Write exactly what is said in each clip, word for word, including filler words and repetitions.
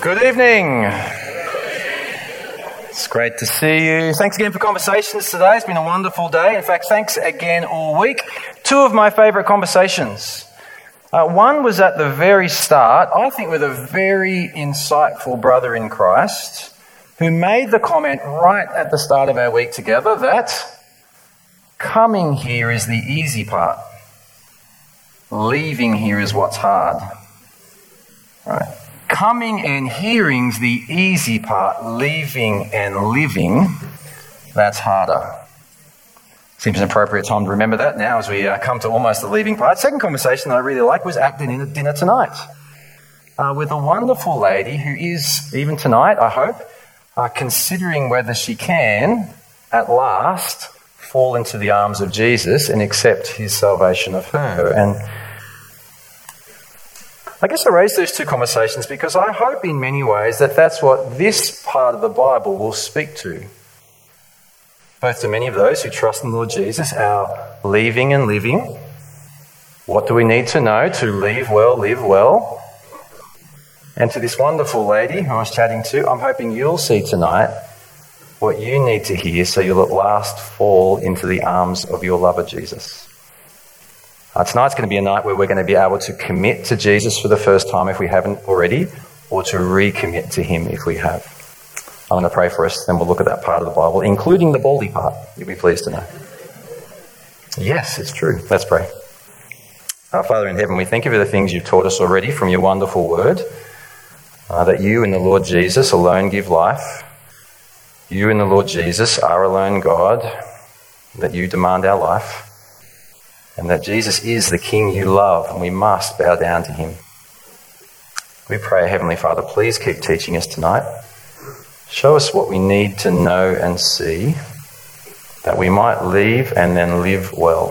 Good evening. It's great to see you. Thanks again for conversations today. It's been a wonderful day. In fact, thanks again all week. Two of my favourite conversations. Uh, one was at the very start, I think with a very insightful brother in Christ who made the comment right at the start of our week together that coming here is the easy part. Leaving here is what's hard. Right? Coming and hearing's the easy part. Leaving and living, that's harder. Seems an appropriate time to remember that now as we uh, come to almost the leaving part. Second conversation that I really like was at dinner, dinner tonight uh, with a wonderful lady who is, even tonight, I hope, uh, considering whether she can, at last, fall into the arms of Jesus and accept his salvation of her. And I guess I raise those two conversations because I hope in many ways that that's what this part of the Bible will speak to. Both to many of those who trust in the Lord Jesus, our leaving and living. What do we need to know to leave well, live well? And to this wonderful lady who I was chatting to, I'm hoping you'll see tonight what you need to hear so you'll at last fall into the arms of your lover Jesus. Uh, tonight's going to be a night where we're going to be able to commit to Jesus for the first time if we haven't already, or to recommit to him if we have. I'm going to pray for us, then we'll look at that part of the Bible, including the baldy part, you'll be pleased to know. Yes, it's true. Let's pray. Our Father in heaven, we thank you for the things you've taught us already from your wonderful word, uh, that you and the Lord Jesus alone give life. You and the Lord Jesus are alone God, that you demand our life, and that Jesus is the King you love, and we must bow down to him. We pray, Heavenly Father, please keep teaching us tonight. Show us what we need to know and see, that we might leave and then live well.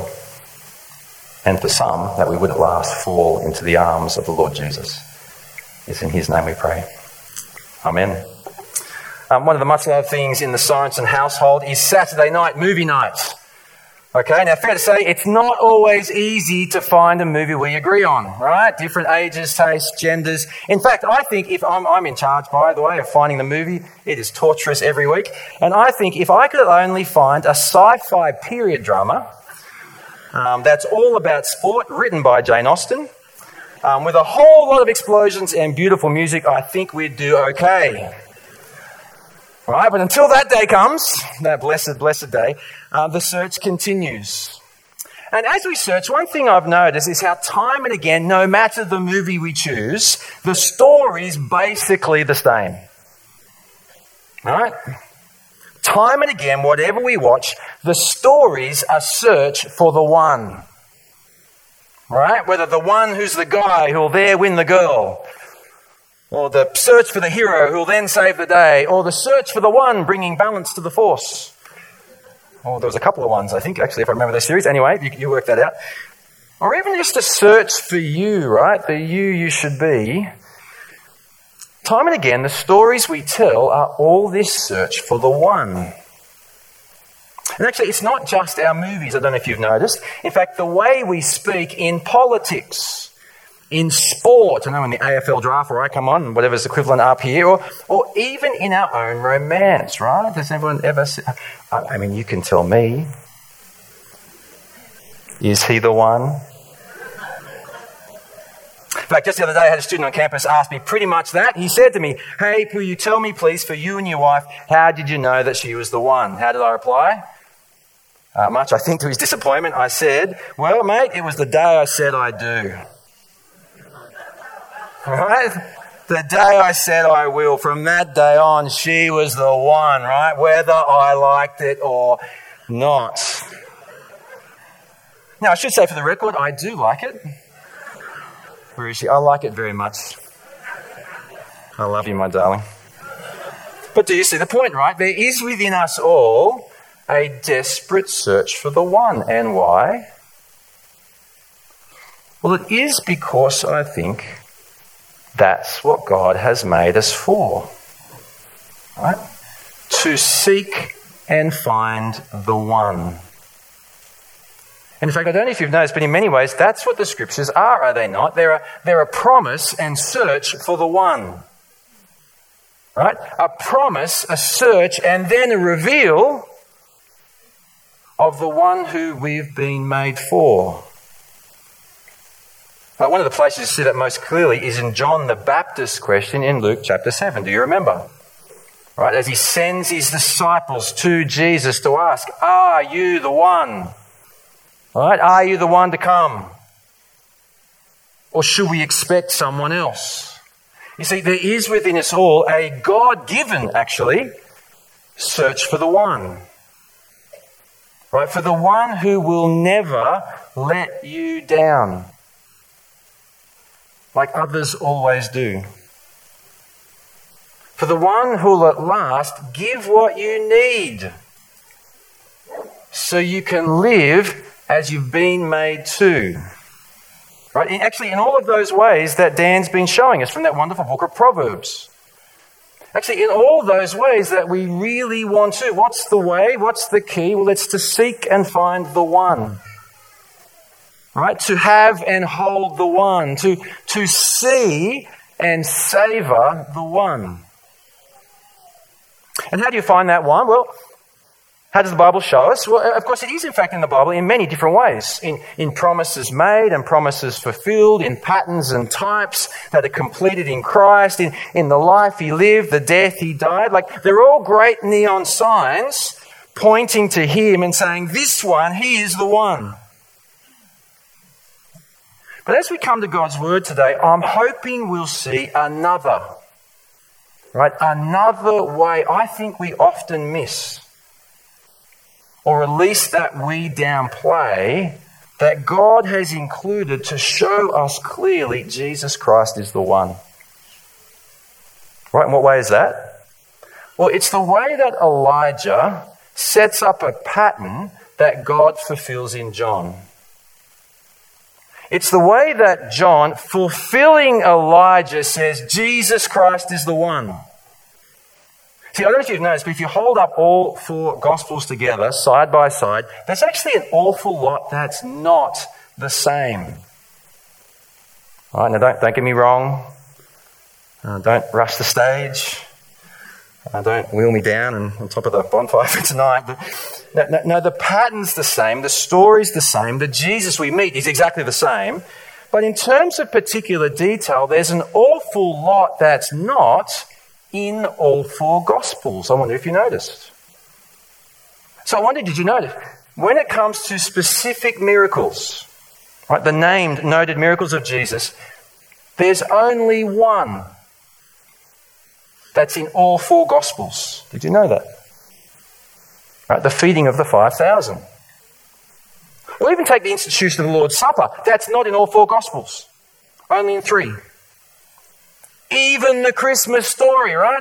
And for some, that we would at last fall into the arms of the Lord Jesus. It's in his name we pray. Amen. Um, one of the much-loved things in the Sorensen household is Saturday night movie night. Okay, now fair to say, it's not always easy to find a movie we agree on, right? Different ages, tastes, genders. In fact, I think if I'm, I'm in charge, by the way, of finding the movie, it is torturous every week. And I think if I could only find a sci-fi period drama um, that's all about sport, written by Jane Austen, um, with a whole lot of explosions and beautiful music, I think we'd do okay. Right, but until that day comes, that blessed, blessed day, uh, the search continues. And as we search, one thing I've noticed is how time and again, no matter the movie we choose, the story's basically the same. Right? Time and again, whatever we watch, the story's a search for the one. Right? Whether the one who's the guy who'll there win the girl, or the search for the hero who will then save the day, or the search for the one bringing balance to the force. Oh, there was a couple of ones, I think, actually, if I remember the series. Anyway, you, you work that out. Or even just a search for you, right? The you you should be. Time and again, the stories we tell are all this search for the one. And actually, it's not just our movies, I don't know if you've noticed. In fact, the way we speak in politics, in sport, I know in the A F L draft where I come on, whatever's equivalent up here, or or even in our own romance, right? Does everyone ever say, I mean, you can tell me, is he the one? In fact, just the other day I had a student on campus ask me pretty much that. He said to me, hey, will you tell me please, for you and your wife, how did you know that she was the one? How did I reply? Uh, much, I think, to his disappointment, I said, well, mate, it was the day I said I do. Right? The day I said I will, from that day on, she was the one, right? Whether I liked it or not. Now, I should say for the record, I do like it. Where is she? I like it very much. I love you, my darling. But do you see the point, right? There is within us all a desperate search for the one. And why? Well, it is because I think that's what God has made us for, right? To seek and find the one. And in fact, I don't know if you've noticed, but in many ways, that's what the scriptures are, are they not? They're a, they're a promise and search for the one. Right? A promise, a search, and then a reveal of the one who we've been made for. But one of the places you see that most clearly is in John the Baptist's question in Luke chapter seven. Do you remember? Right, as he sends his disciples to Jesus to ask, are you the one? Right, are you the one to come? Or should we expect someone else? You see, there is within us all a God-given, actually, search for the one. Right, for the one who will never let you down, like others always do. For the one who will at last give what you need so you can live as you've been made to. Right? And actually, in all of those ways that Dan's been showing us from that wonderful book of Proverbs. Actually, in all those ways that we really want to. What's the way? What's the key? Well, it's to seek and find the one. Right? To have and hold the one. To, to see and savour the one. And how do you find that one? Well, how does the Bible show us? Well, of course, it is, in fact, in the Bible in many different ways. In, in promises made and promises fulfilled, in patterns and types that are completed in Christ, in, in the life he lived, the death he died. Like, they're all great neon signs pointing to him and saying, this one, he is the one. But as we come to God's word today, I'm hoping we'll see another, right? Another way I think we often miss, or at least that we downplay, that God has included to show us clearly Jesus Christ is the one. Right, and what way is that? Well, it's the way that Elijah sets up a pattern that God fulfills in John. It's the way that John, fulfilling Elijah, says Jesus Christ is the one. See, I don't know if you've noticed, but if you hold up all four Gospels together, side by side, there's actually an awful lot that's not the same. All right, now don't, don't get me wrong. Uh, don't rush the stage. Uh, don't wheel me down and on top of the bonfire for tonight. But no, no, no, the pattern's the same, the story's the same, the Jesus we meet is exactly the same. But in terms of particular detail, there's an awful lot that's not in all four Gospels. I wonder if you noticed. So I wonder, did you notice? When it comes to specific miracles, right, the named, noted miracles of Jesus, there's only one that's in all four Gospels. Did you know that? Right, the feeding of the five thousand. Or even take the institution of the Lord's Supper. That's not in all four Gospels. Only in three. Even the Christmas story, right?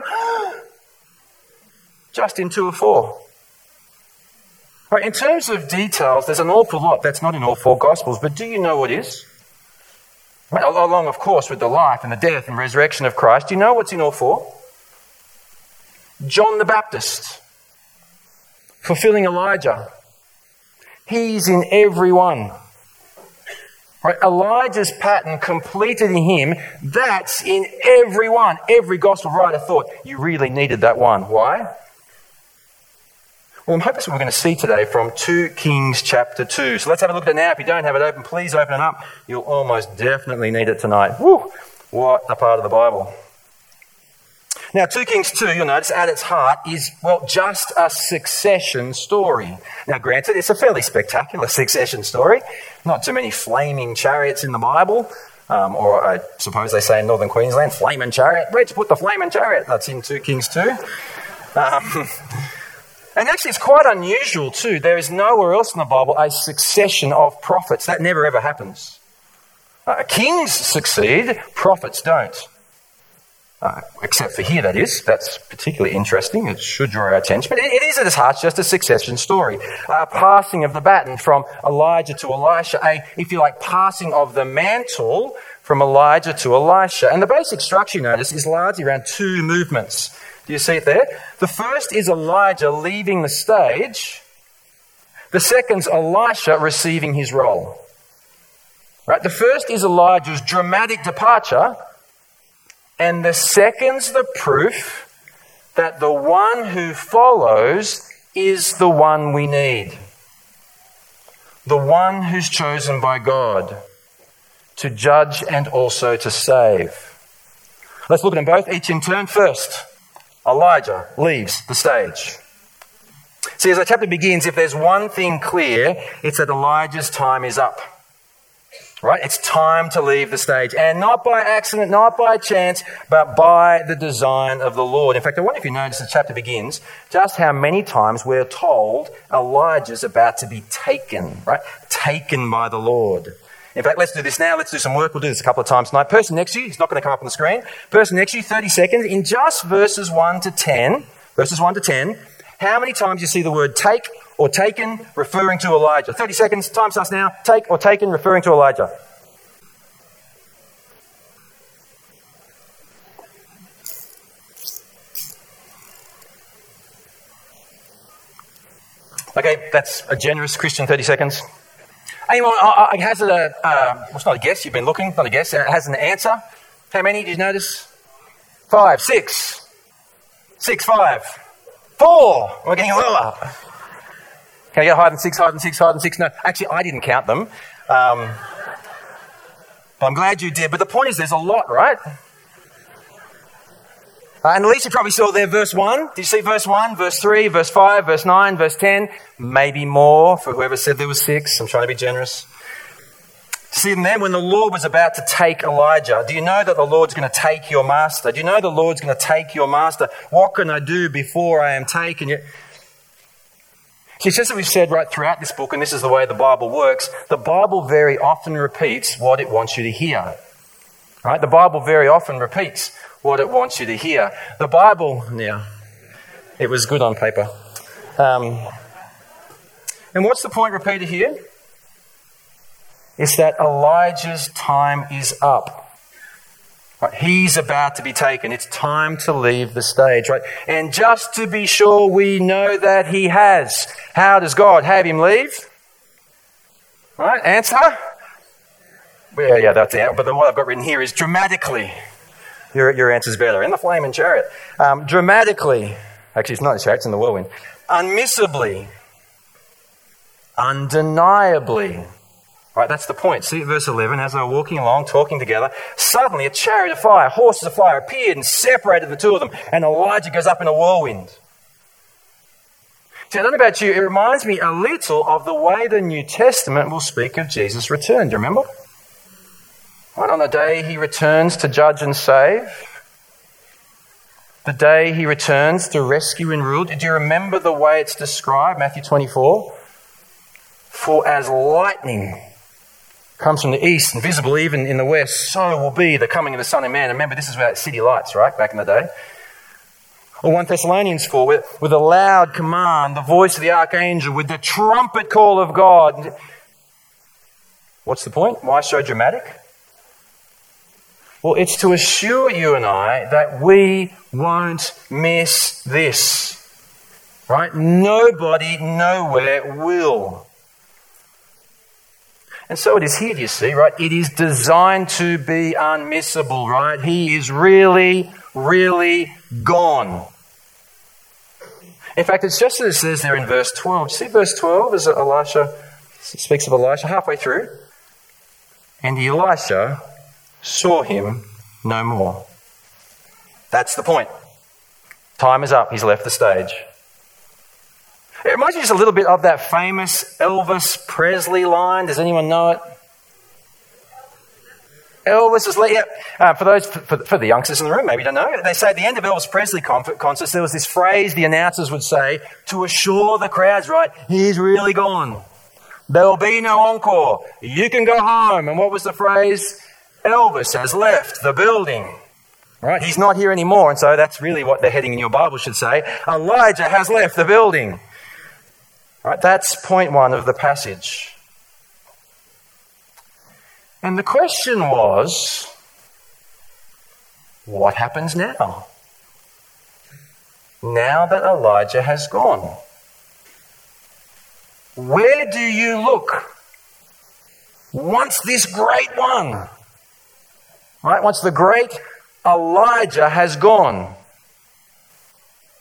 Just in two or four. Right, in terms of details, there's an awful lot that's not in all four Gospels, but do you know what is? Right, along, of course, with the life and the death and resurrection of Christ, do you know what's in all four? John the Baptist, fulfilling Elijah. He's in every one. Right, Elijah's pattern completed in him, that's in every one. Every gospel writer thought you really needed that one. Why? Well, I'm hoping that's what we're going to see today from Second Kings chapter two. So let's have a look at it now. If you don't have it open, please open it up. You'll almost definitely need it tonight. Woo! What a part of the Bible. Now, Second Kings two, you'll notice, at its heart is, well, just a succession story. Now, granted, it's a fairly spectacular succession story. Not too many flaming chariots in the Bible. Um, or I suppose they say in northern Queensland, flaming chariot. Where'd you put the flaming chariot? That's in Second Kings two. Um, and actually, it's quite unusual too. There is nowhere else in the Bible a succession of prophets. That never ever happens. Uh, kings succeed, prophets don't. Uh, except for here, that is. That's particularly interesting. It should draw our attention. But it, it is at its heart just a succession story. A passing of the baton from Elijah to Elisha. A, if you like, passing of the mantle from Elijah to Elisha. And the basic structure, you notice, is largely around two movements. Do you see it there? The first is Elijah leaving the stage. The second's Elisha receiving his role. Right? The first is Elijah's dramatic departure. And the second's the proof that the one who follows is the one we need. The one who's chosen by God to judge and also to save. Let's look at them both, each in turn. First, Elijah leaves the stage. See, as the chapter begins, if there's one thing clear, it's that Elijah's time is up. Right? It's time to leave the stage. And not by accident, not by chance, but by the design of the Lord. In fact, I wonder if you notice the chapter begins just how many times we're told Elijah's about to be taken, right? Taken by the Lord. In fact, let's do this now. Let's do some work. We'll do this a couple of times tonight. Person next to you, it's not going to come up on the screen. Person next to you, thirty seconds. In just verses one to ten, verses one to ten, how many times you see the word take or taken referring to Elijah? thirty seconds, time starts now. Take or taken referring to Elijah. Okay, that's a generous Christian thirty seconds. Anyone uh, uh, has a, uh, well, it's not a guess, you've been looking, not a guess, it has an answer. How many did you notice? Five, six, six, five, four. We're getting lower. Can I get higher than six, higher than six, higher than six? No, actually, I didn't count them. Um, but I'm glad you did. But the point is, there's a lot, right? Uh, and at least you probably saw there verse one. Did you see verse one, verse three, verse five, verse nine, verse ten? Maybe more for whoever said there was six. I'm trying to be generous. See them there when the Lord was about to take Elijah. Do you know that the Lord's going to take your master? Do you know the Lord's going to take your master? What can I do before I am taken? See, it's just that we've said right throughout this book, and this is the way the Bible works, the Bible very often repeats what it wants you to hear. Right? The Bible very often repeats what it wants you to hear. The Bible, yeah, it was good on paper. Um, and what's the point repeated here? It's that Elijah's time is up. Right? He's about to be taken. It's time to leave the stage, right? And just to be sure we know that he has. How does God have him leave? Right? Answer? Yeah, yeah, that's it. But what I've got written here is dramatically. Your, your answer's better. In the flaming chariot. Um, dramatically. Actually, it's not in the chariot, it's in the whirlwind. Unmissably. Undeniably. Right, that's the point. See verse eleven, as they were walking along, talking together, suddenly a chariot of fire, horses of fire appeared and separated the two of them, and Elijah goes up in a whirlwind. See, I don't know about you, it reminds me a little of the way the New Testament will speak of Jesus' return. Do you remember? Right, on the day he returns to judge and save, the day he returns to rescue and rule. Do you remember the way it's described? Matthew twenty-four. For as lightning comes from the east and visible even in the west, so will be the coming of the Son of Man. And remember, this is about city lights, right, back in the day. Or First Thessalonians four, with, with a loud command, the voice of the archangel, with the trumpet call of God. What's the point? Why so dramatic? Well, it's to assure you and I that we won't miss this. Right? Nobody, nowhere will. And so it is here, you see, right? It is designed to be unmissable, right? He is really, really gone. In fact, it's just as it says there in verse twelve. See verse twelve as Elisha speaks of Elisha halfway through. And Elisha saw him no more. That's the point. Time is up. He's left the stage. It reminds me just a little bit of that famous Elvis Presley line. Does anyone know it? Elvis is... Yeah. Uh, for those, for, for the youngsters in the room, maybe you don't know. They say at the end of Elvis Presley concerts, there was this phrase the announcers would say to assure the crowds, right, he's really gone. There will be no encore. You can go home. And what was the phrase? Elvis has left the building. Right? He's not here anymore. And so that's really what the heading in your Bible should say. Elijah has left the building. Right, that's point one of the passage. And the question was, what happens now? Now that Elijah has gone. Where do you look? Once this great one, right, once the great Elijah has gone,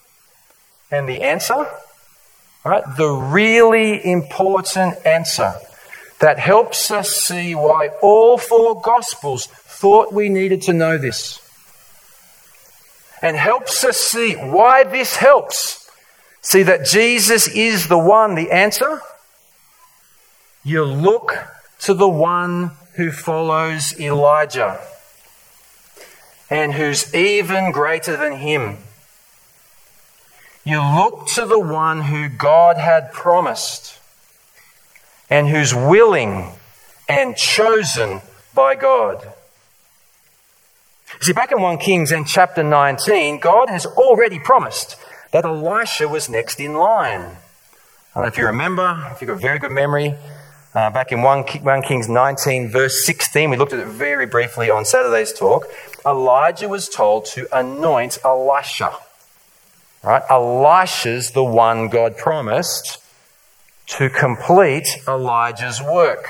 And the answer, right? The really important answer that helps us see why all four Gospels thought we needed to know this. And helps us see why this helps. See that Jesus is the one, the answer. You look to the one who follows Elijah and who's even greater than him. You look to the one who God had promised and who's willing and chosen by God. See, back in First Kings and chapter nineteen, God has already promised that Elisha was next in line. I don't know if you remember, if you've got a very good memory, uh, back in First Kings nineteen, verse sixteen, we looked at it very briefly on Saturday's talk. Elijah was told to anoint Elisha. Right? Elisha's the one God promised to complete Elijah's work.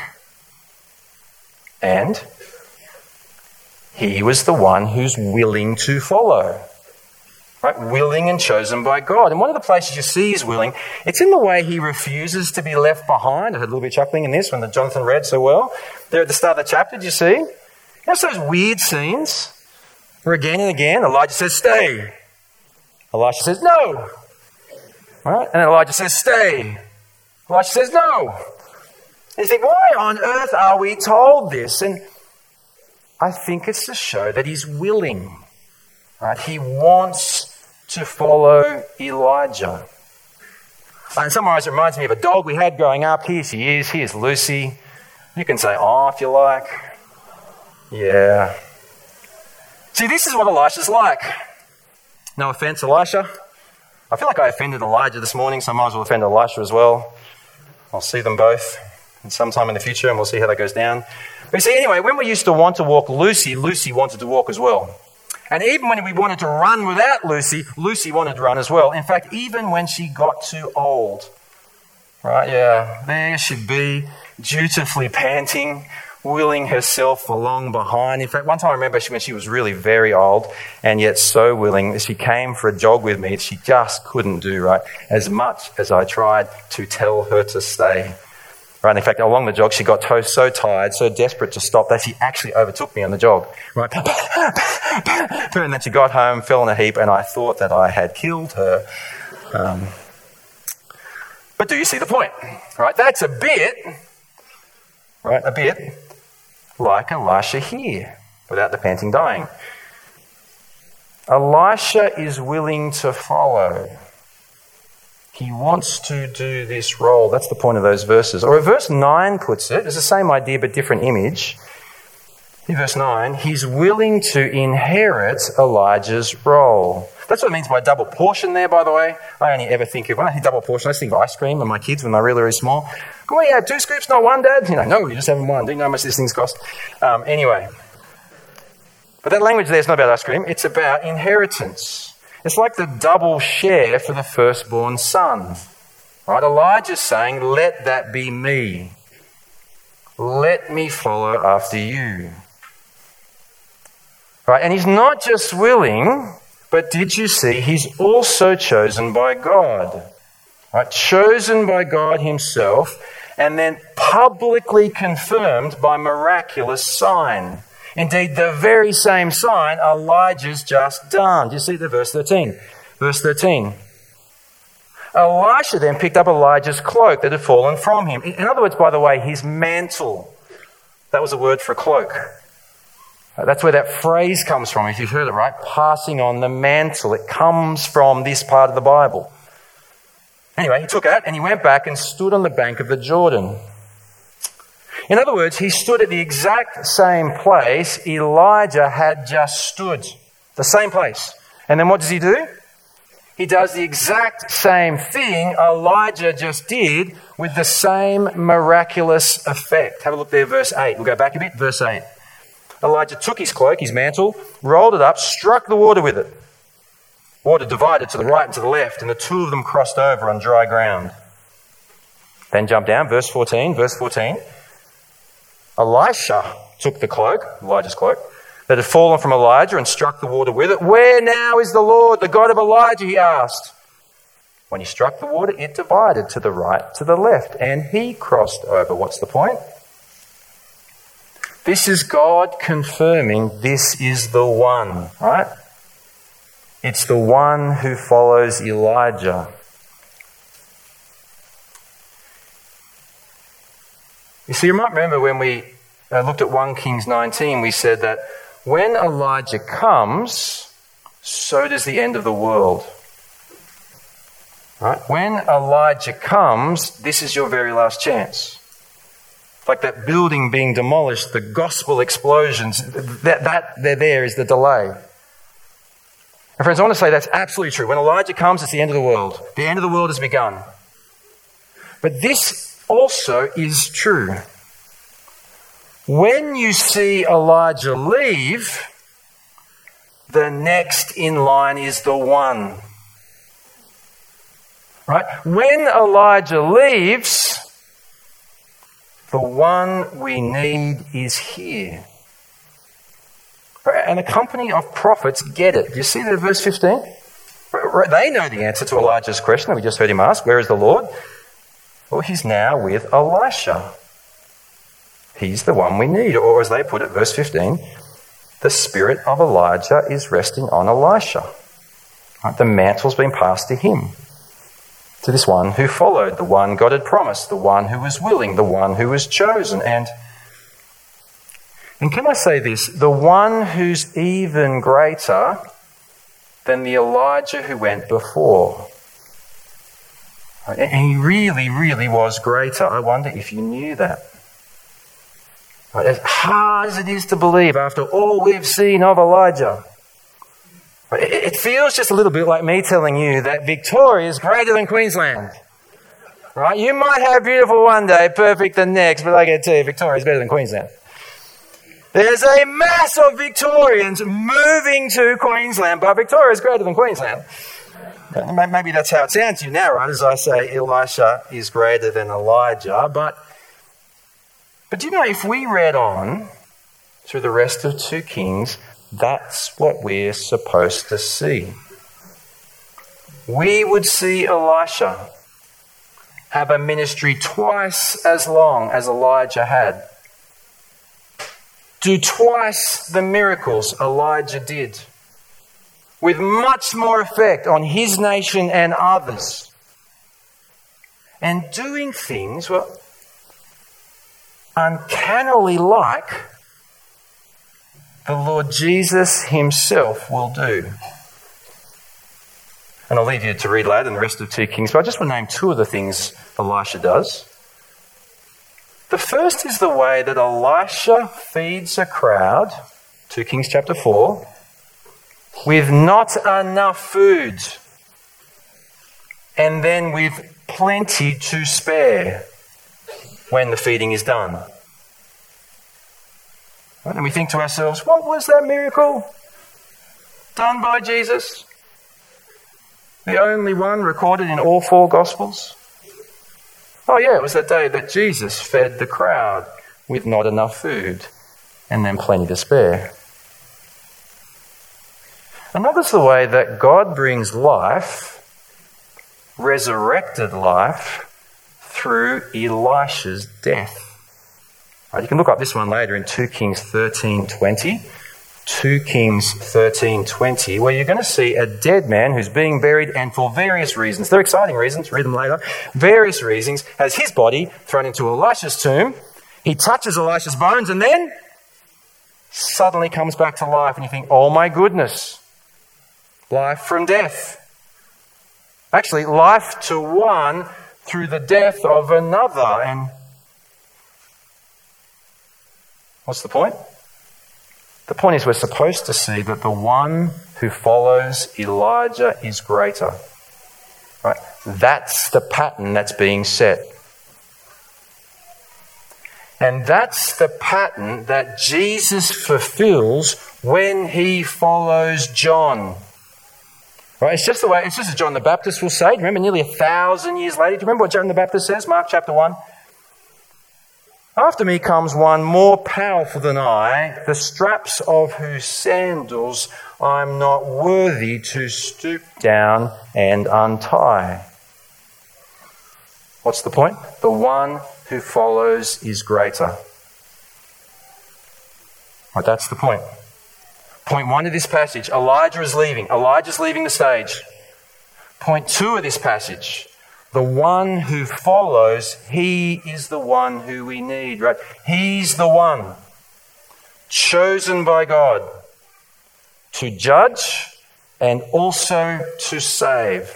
And he was the one who's willing to follow. Right? Willing and chosen by God. And one of the places you see he's willing, it's in the way he refuses to be left behind. I heard a little bit of chuckling in this when Jonathan read so well. There at the start of the chapter, did you see? There's those weird scenes where again and again Elijah says, stay. Elisha says, no. Right? And then Elijah says, stay. Elisha says, no. And you think, why on earth are we told this? And I think it's to show that he's willing. Right? He wants to follow Elijah. In some ways, it reminds me of a dog we had growing up. Here she is. Here's Lucy. You can say, oh, if you like. Yeah. See, this is what Elisha's like. No offense, Elisha. I feel like I offended Elijah this morning, so I might as well offend Elisha as well. I'll see them both sometime in the future, and we'll see how that goes down. But you see, anyway, when we used to want to walk Lucy, Lucy wanted to walk as well. And even when we wanted to run without Lucy, Lucy wanted to run as well. In fact, even when she got too old, right, yeah, there she'd be, dutifully panting, willing herself along behind. In fact, one time I remember she, when she was really very old and yet so willing, she came for a jog with me. She just couldn't do, right, as much as I tried to tell her to stay. Right, in fact, along the jog, she got to- so tired, so desperate to stop that she actually overtook me on the jog. Right, and then she got home, fell in a heap, and I thought that I had killed her. Um, but do you see the point? Right, that's a bit, right, a bit like Elisha here, without the panting dying. Elisha is willing to follow. He wants to do this role. That's the point of those verses. Or verse nine puts it, it's the same idea but different image. In verse nine, he's willing to inherit Elijah's role. That's what it means by double portion there, by the way. I only ever think of, when I think double portion, I just think of ice cream and my kids when they're really, really small. Can we have two scoops, not one, Dad? You know, no, you're just having one. Do you know how much these things cost? Um, anyway. But that language there is not about ice cream. It's about inheritance. It's like the double share for the firstborn son. Right? Elijah's saying, let that be me. Let me follow after you. Right? And he's not just willing, but did you see, he's also chosen by God. Right? Chosen by God himself, and then publicly confirmed by miraculous sign. Indeed, the very same sign Elijah's just done. Do you see the verse thirteen? Verse thirteen. Elisha then picked up Elijah's cloak that had fallen from him. In other words, by the way, his mantle. That was a word for a cloak. That's where that phrase comes from, if you've heard it right. Passing on the mantle. It comes from this part of the Bible. Anyway, he took it and he went back and stood on the bank of the Jordan. In other words, he stood at the exact same place Elijah had just stood. The same place. And then what does he do? He does the exact same thing Elijah just did with the same miraculous effect. Have a look there, verse eight. We'll go back a bit, verse eight. Elijah took his cloak, his mantle, rolled it up, struck the water with it. Water divided to the right and to the left, and the two of them crossed over on dry ground. Then jump down, verse fourteen, verse fourteen. Elisha took the cloak, Elijah's cloak, that had fallen from Elijah and struck the water with it. Where now is the Lord, the God of Elijah, he asked. When he struck the water, it divided to the right, to the left, and he crossed over. What's the point? This is God confirming this is the one, right? It's the one who follows Elijah. You see, you might remember when we uh, looked at First Kings nineteen, we said that when Elijah comes, so does the end of the world. Right? When Elijah comes, this is your very last chance. Like that building being demolished, the gospel explosions, that, that there, there is the delay. And friends, I want to say that's absolutely true. When Elijah comes, it's the end of the world. The end of the world has begun. But this also is true. When you see Elijah leave, the next in line is the one. Right? When Elijah leaves, the one we need is here. And a company of prophets get it. Do you see that in verse fifteen? They know the answer to Elijah's question that we just heard him ask. Where is the Lord? Well, he's now with Elisha. He's the one we need. Or as they put it, verse fifteen, the spirit of Elijah is resting on Elisha. Right? The mantle's been passed to him. To this one who followed, the one God had promised, the one who was willing, the one who was chosen. And, and can I say this? The one who's even greater than the Elijah who went before. And he really, really was greater. I wonder if you knew that. As hard as it is to believe after all we've seen of Elijah, it feels just a little bit like me telling you that Victoria is greater than Queensland. Right? You might have beautiful one day, perfect the next, but I can tell you, Victoria is better than Queensland. There's a mass of Victorians moving to Queensland, but Victoria is greater than Queensland. Maybe that's how it sounds to you now, right? As I say, Elisha is greater than Elijah. But, but do you know, if we read on through the rest of Second Kings, that's what we're supposed to see. We would see Elisha have a ministry twice as long as Elijah had. Do twice the miracles Elijah did, with much more effect on his nation and others. And doing things, well, uncannily like the Lord Jesus himself will do. And I'll leave you to read later in the rest of Second Kings, but I just want to name two of the things Elisha does. The first is the way that Elisha feeds a crowd, Second Kings chapter four, with not enough food, and then with plenty to spare when the feeding is done. And we think to ourselves, what was that miracle done by Jesus? The only one recorded in all four Gospels? Oh yeah, it was that day that Jesus fed the crowd with not enough food and then plenty to spare. Another's the way that God brings life, resurrected life, through Elisha's death. Right, you can look up this one later in Second Kings thirteen twenty. Second Kings thirteen twenty, where you're going to see a dead man who's being buried, and for various reasons, they're exciting reasons, read them later, various reasons, has his body thrown into Elisha's tomb. He touches Elisha's bones and then suddenly comes back to life, and you think, oh my goodness, life from death. Actually, life to one through the death of another. And what's the point? The point is we're supposed to see that the one who follows Elijah is greater. Right? That's the pattern that's being set. And that's the pattern that Jesus fulfills when he follows John. Right? It's just the way, it's just as John the Baptist will say. Remember, nearly a thousand years later, do you remember what John the Baptist says? Mark chapter one. After me comes one more powerful than I, the straps of whose sandals I'm not worthy to stoop down and untie. What's the point? The one who follows is greater. Right, that's the point. Point one of this passage, Elijah is leaving. Elijah's leaving the stage. Point two of this passage, the one who follows, he is the one who we need, right? He's the one chosen by God to judge and also to save.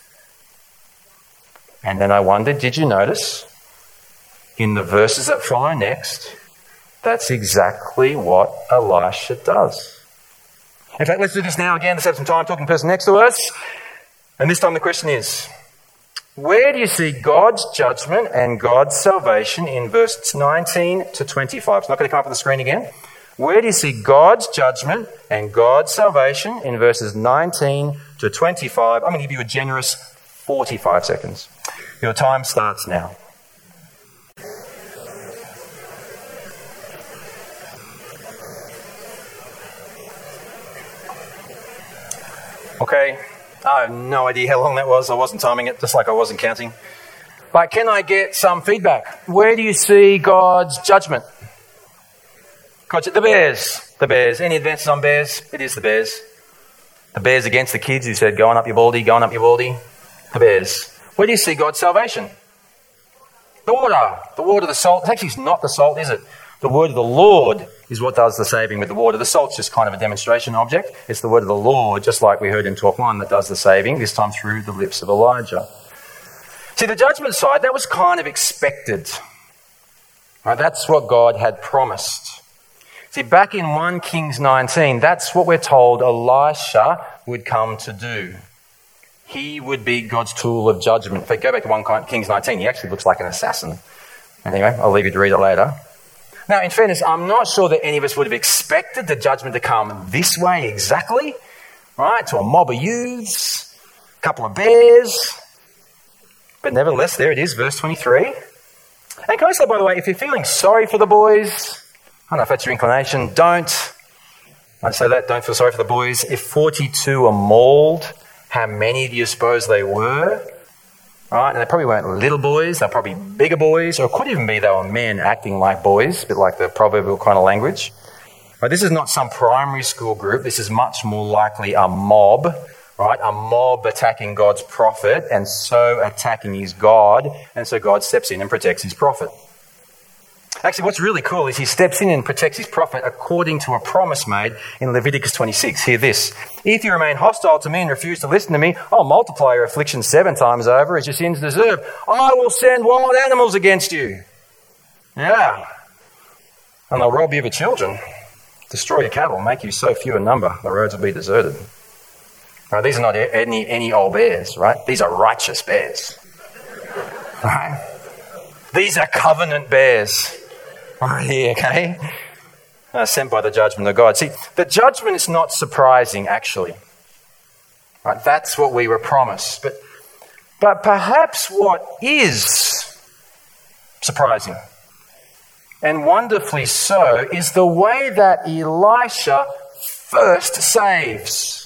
And then I wondered, did you notice in the verses that follow next, that's exactly what Elisha does. In fact, let's do this now again. Let's have some time talking to the person next to us. And this time the question is, where do you see God's judgment and God's salvation in verses nineteen to twenty-five? It's not going to come up on the screen again. Where do you see God's judgment and God's salvation in verses nineteen to twenty-five? I'm going to give you a generous forty-five seconds. Your time starts now. Okay, I have no idea how long that was. I wasn't timing it, just like I wasn't counting. But can I get some feedback? Where do you see God's judgment? God, the Bears. The Bears. Any advances on Bears? It is the Bears. The Bears against the kids who said, going up your baldy, going up your baldy. The Bears. Where do you see God's salvation? The water. The water, the salt. It's actually not the salt, is it? The word of the Lord is what does the saving with the water. The salt's just kind of a demonstration object. It's the word of the Lord, just like we heard in talk one, that does the saving, this time through the lips of Elijah. See, the judgment side, that was kind of expected. Right, that's what God had promised. See, back in First Kings nineteen, that's what we're told Elisha would come to do. He would be God's tool of judgment. If I go back to First Kings nineteen, he actually looks like an assassin. Anyway, I'll leave you to read it later. Now, in fairness, I'm not sure that any of us would have expected the judgment to come this way exactly, right? To a mob of youths, a couple of bears. But nevertheless, there it is, verse twenty-three. And can I say, by the way, if you're feeling sorry for the boys, I don't know if that's your inclination, don't. I'd say that, don't feel sorry for the boys. If forty-two are mauled, how many do you suppose they were? Right, and they probably weren't little boys, they're probably bigger boys, or it could even be they were men acting like boys, a bit like the proverbial kind of language. Right, this is not some primary school group, this is much more likely a mob, right? A mob attacking God's prophet and so attacking his God, and so God steps in and protects his prophet. Actually, what's really cool is he steps in and protects his prophet according to a promise made in Leviticus twenty-six. Hear this. If you remain hostile to me and refuse to listen to me, I'll multiply your affliction seven times over as your sins deserve. I will send wild animals against you. Yeah. And they'll rob you of your children, destroy your cattle, make you so few in number, the roads will be deserted. Right, these are not any, any old bears, right? These are righteous bears. Right? These are covenant bears. Right here, okay? Uh, sent by the judgment of God. See, the judgment is not surprising, actually. Right, that's what we were promised. But, but perhaps what is surprising, and wonderfully so, is the way that Elisha first saves.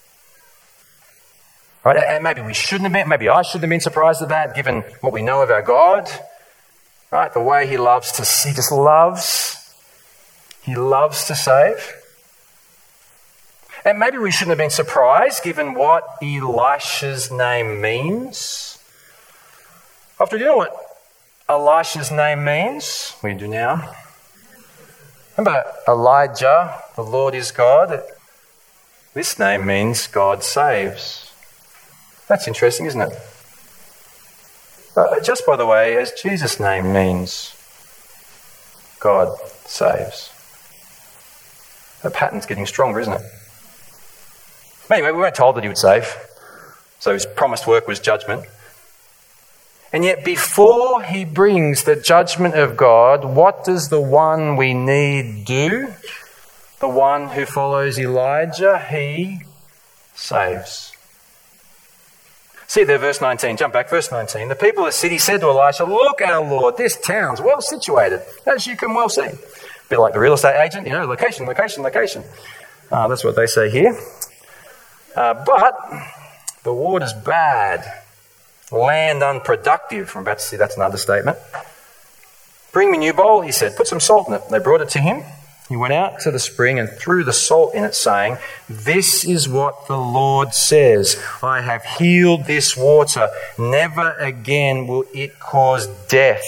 Right, and maybe we shouldn't have been, maybe I shouldn't have been surprised at that, given what we know of our God. Right, the way he loves to, he just loves, he loves to save. And maybe we shouldn't have been surprised given what Elisha's name means. After you know what Elisha's name means, we do now. Remember Elijah, the Lord is God. This name means God saves. That's interesting, isn't it? Uh, just by the way, as Jesus' name means God saves. The pattern's getting stronger, isn't it? Anyway, we weren't told that he would save. So his promised work was judgment. And yet before he brings the judgment of God, what does the one we need do? The one who follows Elijah, he saves. See there, verse nineteen. Jump back, verse nineteen. The people of the city said to Elisha, "Look, our Lord, this town's well situated, as you can well see." A bit like the real estate agent, you know, location, location, location. Uh, that's what they say here. Uh, but the water's bad. land unproductive. I'm about to see that's an understatement. Bring me a new bowl, he said. Put some salt in it. They brought it to him. He went out to the spring and threw the salt in it, saying, "This is what the Lord says. I have healed this water. Never again will it cause death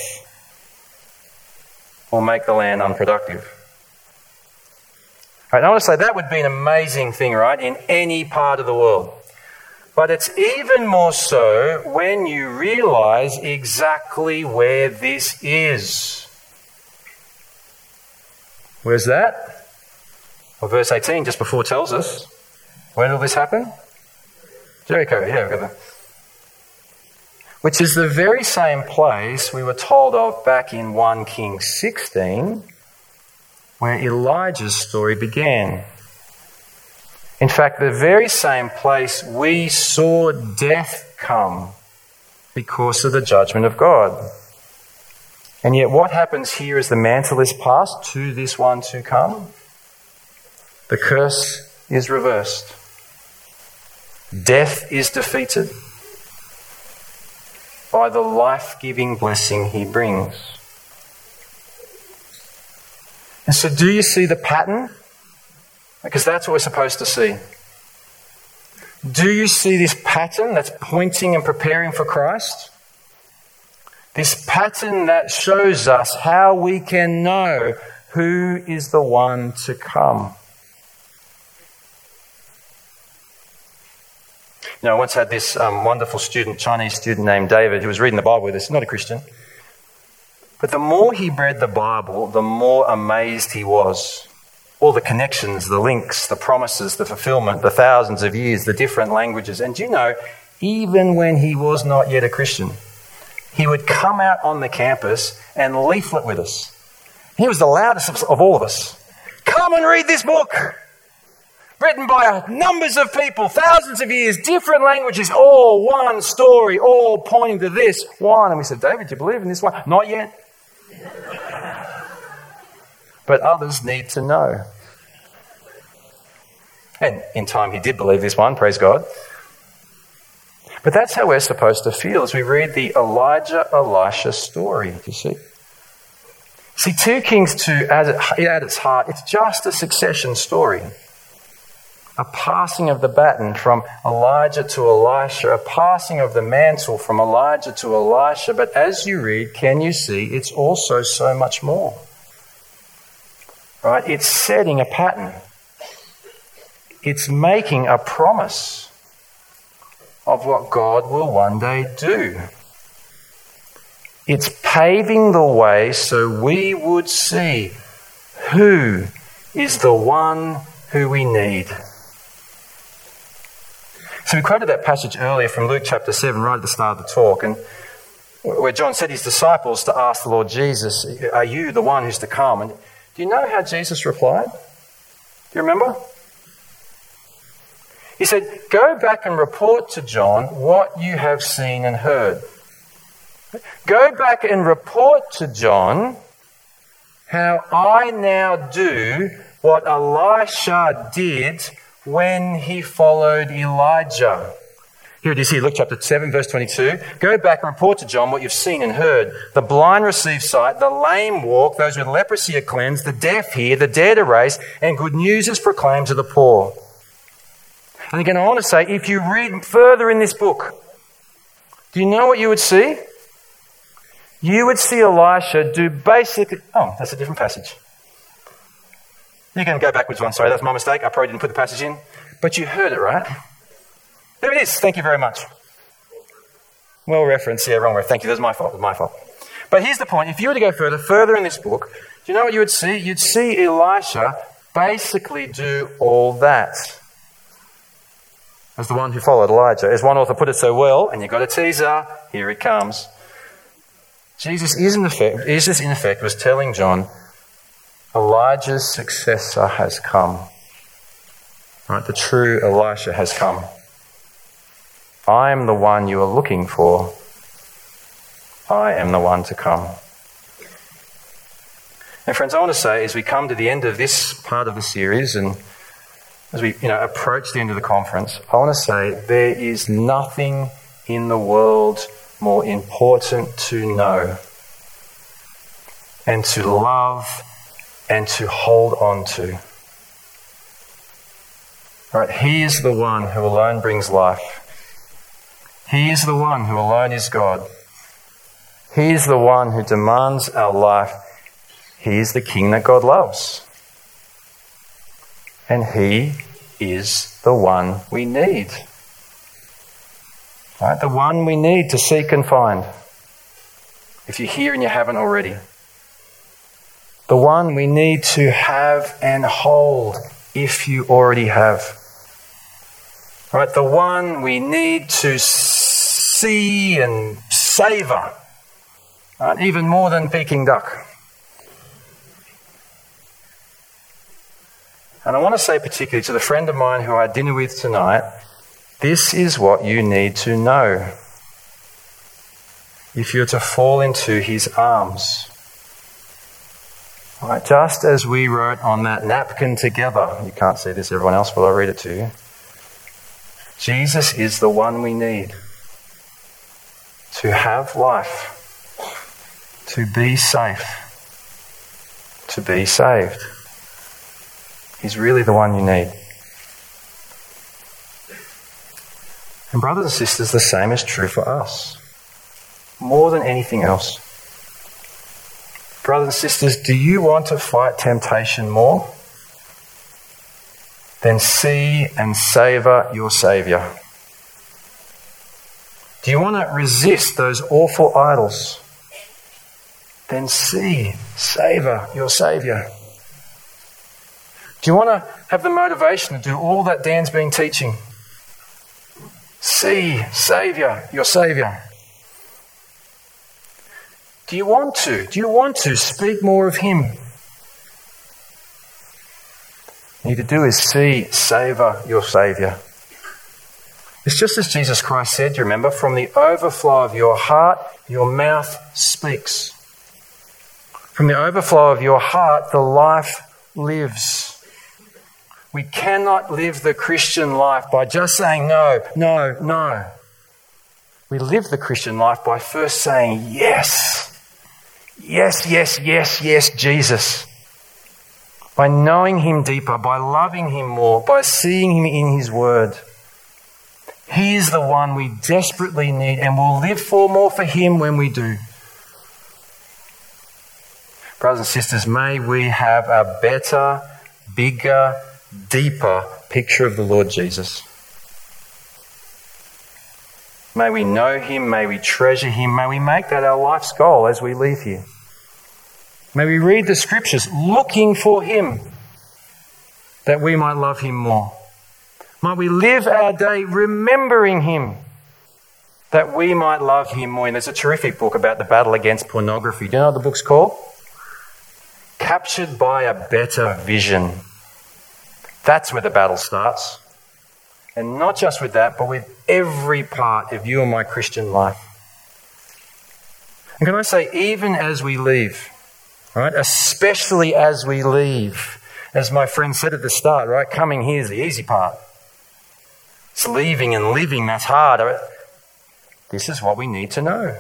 or make the land unproductive." Right, I want to say that would be an amazing thing, right, in any part of the world. But it's even more so when you realise exactly where this is. Where's that? Well, verse eighteen, just before, tells us. When will this happen? Jericho, yeah, we've got that. Which is the very same place we were told of back in First Kings sixteen, where Elijah's story began. In fact, the very same place we saw death come because of the judgment of God. And yet what happens here as the mantle is passed to this one to come? The curse is reversed. Death is defeated by the life-giving blessing he brings. And so do you see the pattern? Because that's what we're supposed to see. Do you see this pattern that's pointing and preparing for Christ? This pattern that shows us how we can know who is the one to come. You know, I once had this um, wonderful student, Chinese student named David, who was reading the Bible with us, not a Christian. But the more he read the Bible, the more amazed he was. All the connections, the links, the promises, the fulfillment, the thousands of years, the different languages. And you know, even when he was not yet a Christian, he would come out on the campus and leaflet with us. He was the loudest of, of all of us. Come and read this book. Written by numbers of people, thousands of years, different languages, all one story, all pointing to this one. And we said, David, do you believe in this one? Not yet. But others need to know. And in time he did believe this one, praise God. But that's how we're supposed to feel as we read the Elijah-Elisha story, you see. See, Second Kings two, at its heart, it's just a succession story. A passing of the baton from Elijah to Elisha, a passing of the mantle from Elijah to Elisha. But as you read, can you see it's also so much more? Right? It's setting a pattern. It's making a promise of what God will one day do. It's paving the way so we would see who is the one who we need. So we quoted that passage earlier from Luke chapter seven, right at the start of the talk, and where John said his disciples to ask the Lord Jesus, "Are you the one who's to come?" And do you know how Jesus replied? Do you remember? He said, "Go back and report to John what you have seen and heard." Go back and report to John how I now do what Elisha did when he followed Elijah. Here it is here, Luke chapter seven, verse twenty-two. Go back and report to John what you've seen and heard. The blind receive sight, the lame walk, those with leprosy are cleansed, the deaf hear, the dead are raised, and good news is proclaimed to the poor. And again, I want to say, if you read further in this book, do you know what you would see? You would see Elisha do basically... Oh, that's a different passage. You can go backwards one, sorry, that's my mistake. I probably didn't put the passage in. But you heard it, right? There it is. Thank you very much. Well referenced. Yeah, wrong reference. Thank you. That's my fault. That's my fault. But here's the point. If you were to go further, further in this book, do you know what you would see? You'd see Elisha basically do all that. As the one who followed Elijah. As one author put it so well, and you've got a teaser, here it comes. Jesus, is in effect, Jesus in effect was telling John, Elijah's successor has come. Right, the true Elisha has come. I am the one you are looking for. I am the one to come. And friends, I want to say, as we come to the end of this part of the series, and as we you know approach the end of the conference, I want to say there is nothing in the world more important to know and to love and to hold on to? Right, he is the one who alone brings life. He is the one who alone is God. He is the one who demands our life. He is the King that God loves. And he is the one we need. Right, the one we need to seek and find. If you're here and you haven't already. The one we need to have and hold if you already have. Right, the one we need to see and savour, right, even more than Peking duck. And I want to say particularly to the friend of mine who I had dinner with tonight, this is what you need to know if you're to fall into his arms. Right, just as we wrote on that napkin together, you can't see this, everyone else, but I'll read it to you. Jesus is the one we need to have life, to be safe, to be saved. He's really the one you need. And brothers and sisters, the same is true for us. More than anything else. Brothers and sisters, do you want to fight temptation more? Then see and savour your Saviour. Do you want to resist those awful idols? Then see, savour your Saviour. Do you want to have the motivation to do all that Dan's been teaching? See, Saviour, your Saviour. Do you want to? Do you want to speak more of him? What you need to do is see, savour your Saviour. It's just as Jesus Christ said, you remember, from the overflow of your heart, your mouth speaks. From the overflow of your heart, the life lives. We cannot live the Christian life by just saying no, no, no. We live the Christian life by first saying yes. Yes, yes, yes, yes, Jesus. By knowing him deeper, by loving him more, by seeing him in his word. He is the one we desperately need and will live for more for him when we do. Brothers and sisters, may we have a better, bigger, deeper picture of the Lord Jesus. May we know him, may we treasure him, may we make that our life's goal as we leave here. May we read the scriptures looking for him, that we might love him more. Might we live our day remembering him, that we might love him more. And there's a terrific book about the battle against pornography. Do you know what the book's called? Captured by a Better Vision. That's where the battle starts. And not just with that, but with every part of you and my Christian life. And can I say, even as we leave, right, especially as we leave, as my friend said at the start, right, coming here is the easy part. It's leaving and living that's hard. This is what we need to know.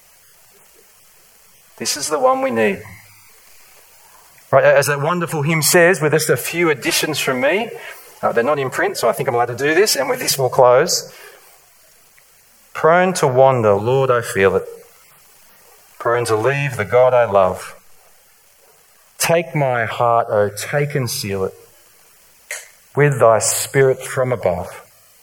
This is the one we need. Right, as that wonderful hymn says, with just a few additions from me, uh, they're not in print, so I think I'm allowed to do this, and with this we'll close. Prone to wander, Lord, I feel it. Prone to leave the God I love. Take my heart, oh, take and seal it with thy spirit from above.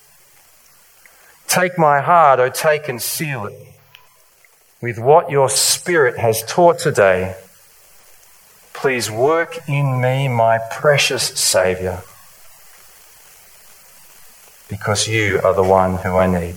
Take my heart, oh, take and seal it with what your Spirit has taught today. Please work in me, my precious Saviour, because you are the one who I need.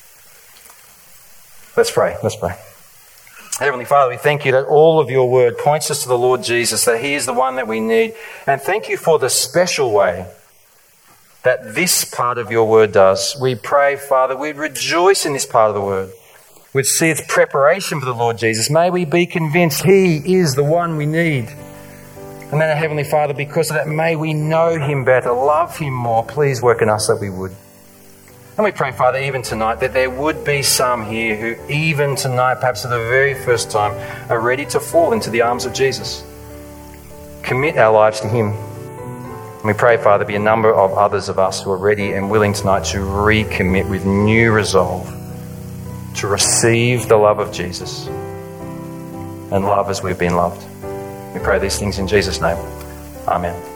Let's pray. Let's pray. Heavenly Father, we thank you that all of your word points us to the Lord Jesus, that he is the one that we need. And thank you for the special way that this part of your word does. We pray, Father, we'd rejoice in this part of the word. We'd see its preparation for the Lord Jesus. May we be convinced he is the one we need. And then, Heavenly Father, because of that, may we know him better, love him more. Please work in us that we would. And we pray, Father, even tonight, that there would be some here who, even tonight, perhaps for the very first time, are ready to fall into the arms of Jesus. Commit our lives to him. And we pray, Father, be a number of others of us who are ready and willing tonight to recommit with new resolve to receive the love of Jesus and love as we've been loved. We pray these things in Jesus' name. Amen.